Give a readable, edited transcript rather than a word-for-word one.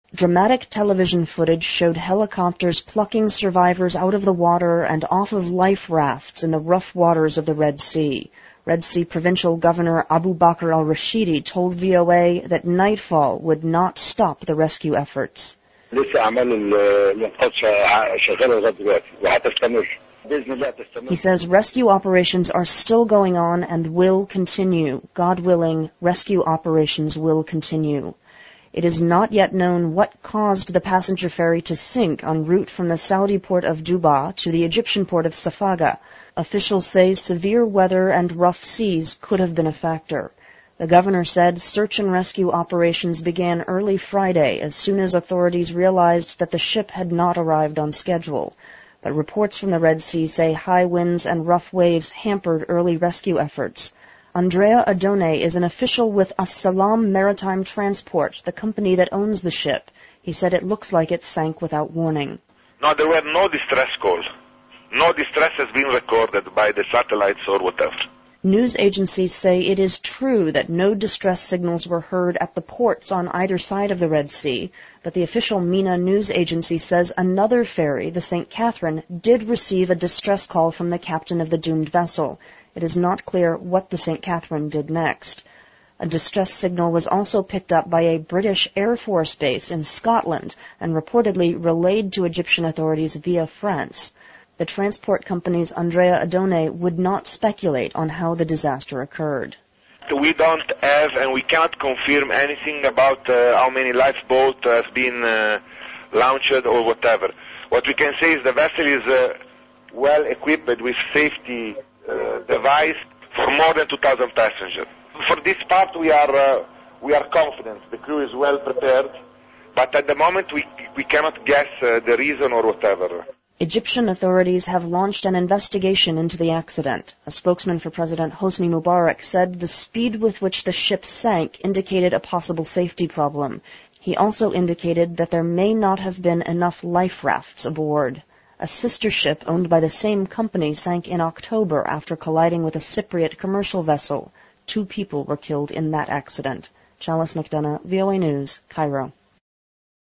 Dramatic television footage showed helicopters plucking survivors out of the water and off of life rafts in the rough waters of the Red Sea. Red Sea Provincial Governor Abu Bakr al-Rashidi told VOA that nightfall would not stop the rescue efforts. He says rescue operations are still going on and will continue. God willing, rescue operations will continue. It is not yet known what caused the passenger ferry to sink en route from the Saudi port of Juba to the Egyptian port of Safaga. Officials say severe weather and rough seas could have been a factor. The governor said search and rescue operations began early Friday as soon as authorities realized that the ship had not arrived on schedule. But reports from the Red Sea say high winds and rough waves hampered early rescue efforts. Andrea Adone is an official with As-Salam Maritime Transport, the company that owns the ship. He said it looks like it sank without warning. No, there were no distress calls. No distress has been recorded by the satellites or whatever. News agencies say it is true that no distress signals were heard at the ports on either side of the Red Sea, but the official MENA news agency says another ferry, the St. Catherine, did receive a distress call from the captain of the doomed vessel. It is not clear what the St. Catherine did next. A distress signal was also picked up by a British Air Force base in Scotland and reportedly relayed to Egyptian authorities via France. The transport company's Andrea Adone would not speculate on how the disaster occurred. We don't have and we cannot confirm anything about how many lifeboats has been launched or whatever. What we can say is the vessel is well equipped with safety device for more than 2,000 passengers. For this part we are confident. The crew is well prepared, but at the moment we cannot guess the reason or whatever. Egyptian authorities have launched an investigation into the accident. A spokesman for President Hosni Mubarak said the speed with which the ship sank indicated a possible safety problem. He also indicated that there may not have been enough life rafts aboard. A sister ship owned by the same company sank in October after colliding with a Cypriot commercial vessel. 2 people were killed in that accident. Chalice McDonough, VOA News, Cairo.